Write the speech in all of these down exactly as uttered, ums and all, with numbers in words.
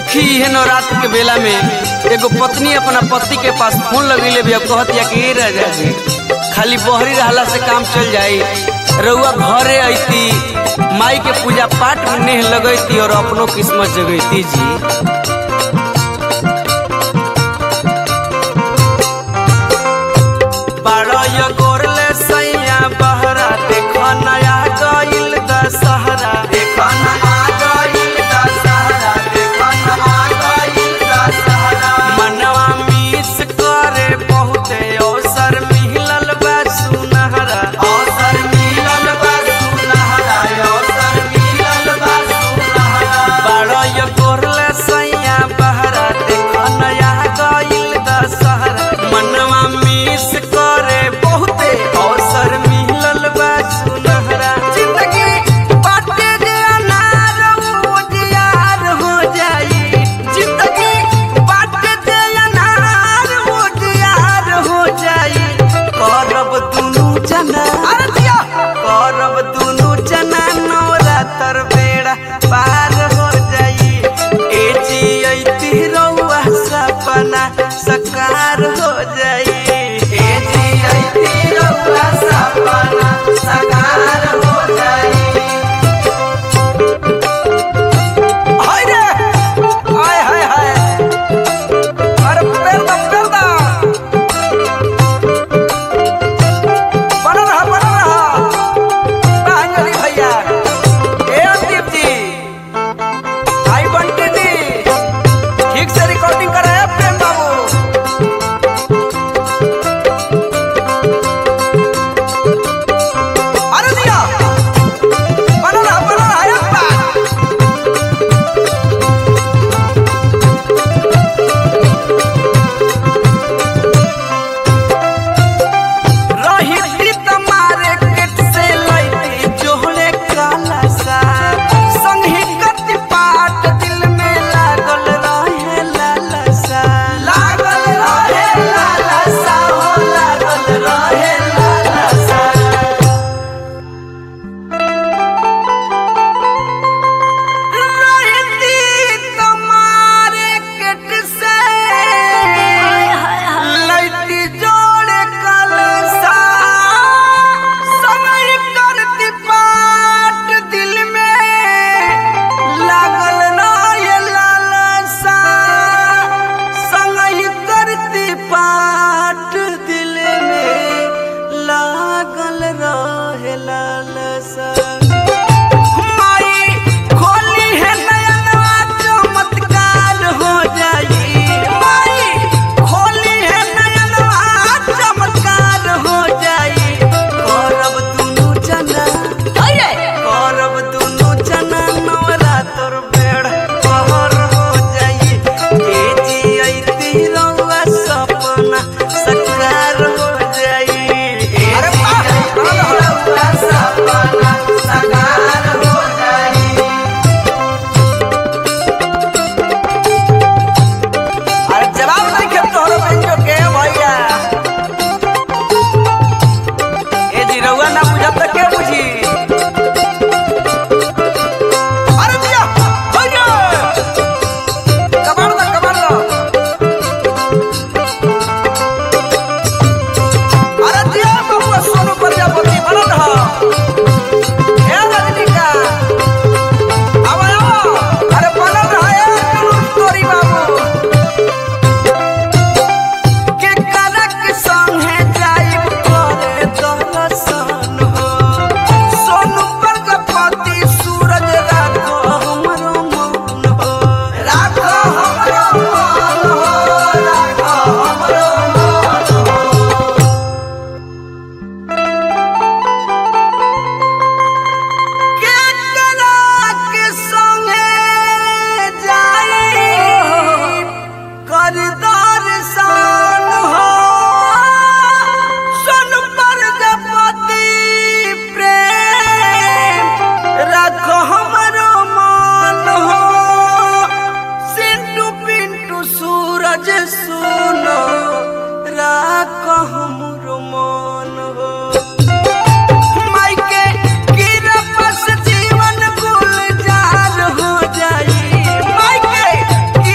देखी है नवरात्र के बेला में एगो पत्नी अपना पति के पास फोन लगेले भी कहतिया कि राजा जी खाली बहरी रहला से काम चल जाई, रउआ घरे आईती माई के पूजा पाठ में नेह लगैती और अपनो किस्मत जगैती जी। बाड़ा गोरले सैया बहरा देखो नया गइल दशहरा, देखो नया गइल दशहरा, देखो नया गइल दशहरा। मनवा मिस करे बहुते अवसर मिलल बा सुनहरा, अवसर मिलल बा सुनहरा, अवसर मिलल बा सुनहरा। बाड़ा गोरले सैया बहरा देखो नया गइल दशहरा, मनवा मिस करे बहुते अवसर मिलल बा सुनहरा। जिंदगी बाटे जे अनार उजियार हो जाई, जिंदगी बाटे जे अनार उजियार हो जाई। करब दुनु जना अरतिया, करब दुनु जना नवरात्र बेड़ा पार हो जाई। ए जी अइती रउआ सपना साकार हो जाई, ए जी अइती रउआ सपना साकार हो जाई। हाय रे हाय हाय हाय, अरे पेरदा पेरदा बना रहा बना रहा बहंगली भैया। ए अंदीप जी, आई बंटी जी, ठीक से रिकॉर्डिंग कर रहे हैं प्रेम बाबू। अरे दिया बना रहा बना रहा एक बार। रही तुम्हारे किट से लैती जोहरे काला सा, संगी कति पाट दिल में लागल रहे लालसा, लागल रहे लालसा हो लागल रहे लालसा। रहती तुम्हारे किट से लैती जोड़े कलसा, समय करती पाट दिल में लागल रहे लालसा, समय करती पाट दिल में लागल रहे लालसा। माई खोली है नयनवा चमत्कार हो जाई, माई खोली है नयनवा चमत्कार हो जाई। करब दुनु जना करब दुनु जना नवरात्र बेड़ पहर हो जाई। ए जी अइती रउआ सपना साकार हो जाई, ए जी अइती रउआ सपना साकार हो जाई। अरे जवाब नहीं के तोहरो बेंचो के भैया। ए जी रउआ ना बुझब त के बुझी। अरे दिया भैया कबाड़ दो कबाड़ दो। अरे दिया बबुआ सोनू प्रजापति बना रहा। ए रजनीका अब आओ, अरे बना रहा है जुलूस तोरी बाबू। के करक संगे जाइब करे दर्शन हो, सोनू प्रजापति सूरज राखो हमरो मन हो, राखो हमरो मन हो, राखो हमरो मन हो। के करक संगे जाइब कर दर्शन हो, सोनू प्रजापति प्रेम राखो हमरो मन हो। सिंटू पिंटू सूरज सुनो राखो हमरो मन हो। माई के कृपा से जीवन गुलजार हो जाई, माई के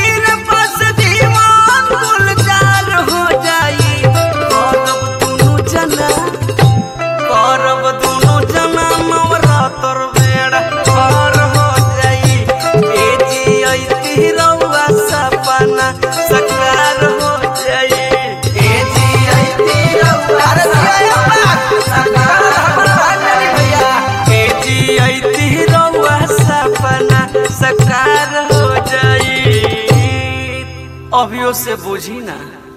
अभियो से बुझी ना।